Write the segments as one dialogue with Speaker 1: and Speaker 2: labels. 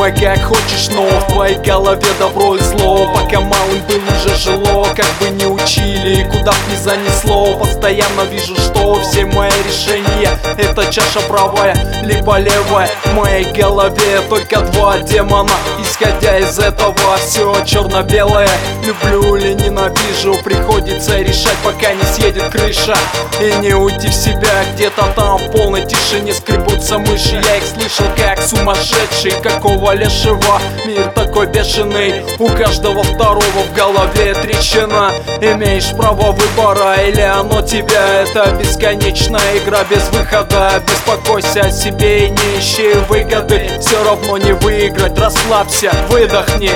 Speaker 1: Думай как хочешь, но в твоей голове добро и зло. Пока малым был, уже жило, как бы не учили, куда б не занесло. Постоянно вижу, что все мои решения — это чаша правая, либо левая. В моей голове только два демона. Исходя из этого все черно-белое. Люблю или ненавижу, приходится решать, пока не съедет крыша. И не уйти в себя, где-то там в полной тишине скребутся мыши. Я их слышал как сумасшедший, какого лешего. Мир такой бешеный, у каждого второго в голове трещина. Имеешь право выбора или оно тебя? Это бесконечная игра без выхода. Беспокойся о себе и не ищи выгоды. Все равно не выиграть, расслабься, выдохни.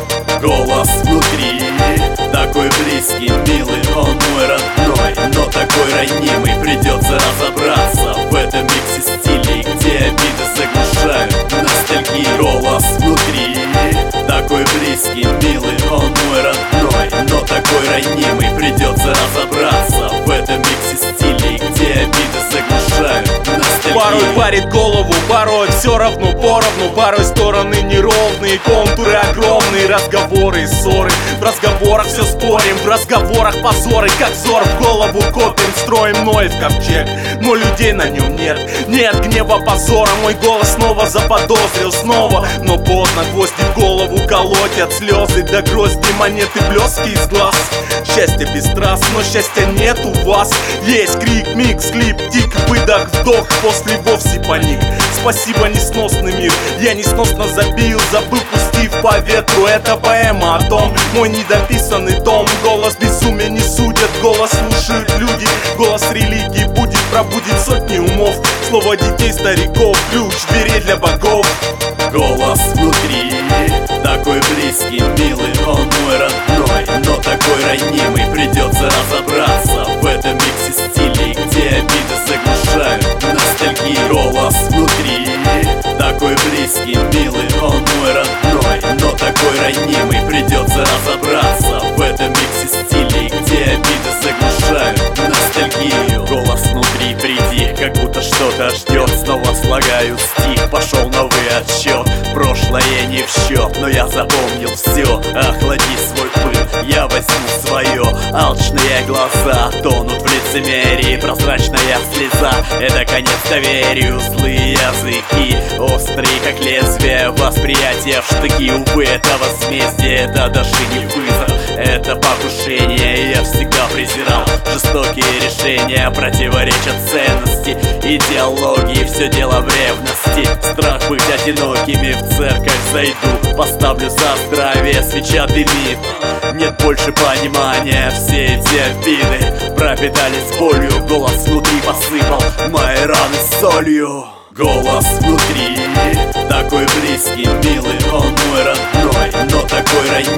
Speaker 2: Голос внутри, такой близкий, милый, он мой родной, но такой ранимый. Придется разобраться в этом миксе стилей, где обиды заглушают ностальгии. Голос внутри, такой близкий, милый, он мой родной, но такой ранимый. Придется разобраться в этом миксе стилей, где обиды заглушают ностальгии.
Speaker 3: Порой парит голову, порой все равно поровну. Порой стороны неровные, контуры огромные. Разговоры и ссоры, в разговорах все спорим. В разговорах позоры, как взор в голову копим. Строим Ной в ковчег, но людей на нем нет. Нет гнева, позора, мой голос снова заподозрил. Снова, но поздно, гвозди в голову колоть. От слезы до грозди монеты, блески из глаз. Счастье без трасс, но счастья нет у вас. Есть крик, микс, клип, тик, выдох, вдох, после вовсе паник. Спасибо, несносный мир, я несносно забил, забыл, пустив по ветру. Это поэма о том, мой недописанный том. Голос безумия не судят, голос слушают люди. Голос религии будет, пробудит сотни умов. Слово детей, стариков, ключ дверей для богов.
Speaker 2: Голос внутри, такой близкий, милый, он мой родной, но такой ранимый. Придется разобраться в этом миксе стилей, где обиды заглушают ностальгии. Голос внутри, такой близкий, милый, он мой родной, но такой ранимый. Придется разобраться в этом миксе стилей, где обиды заглушают ностальгию. Голос внутри, приди, как будто что-то ждет. Снова слагаю стих, пошел новый отсчет. Прошлое не в счет, но я запомнил все. Охлади свой пыл, я возьму свое. Алчные глаза тонут в лицемерии. Прозрачная слеза — это конец доверию. Злые языки, острые как лезвие. Восприятие в штыки, увы, это возмездие. Это даже не вызов, это покушение. Я всегда презирал жестокие решения. Противоречат ценности, идеологии. Все дело в ревности. Страх быть одинокими. В церковь зайду, поставлю за здравие. Свеча дымит, нет больше понимания. Все эти обиды пропитались болью. Голос внутри посыпал мои раны солью. Голос внутри, такой близкий, милый, он мой родной, но такой ранимый.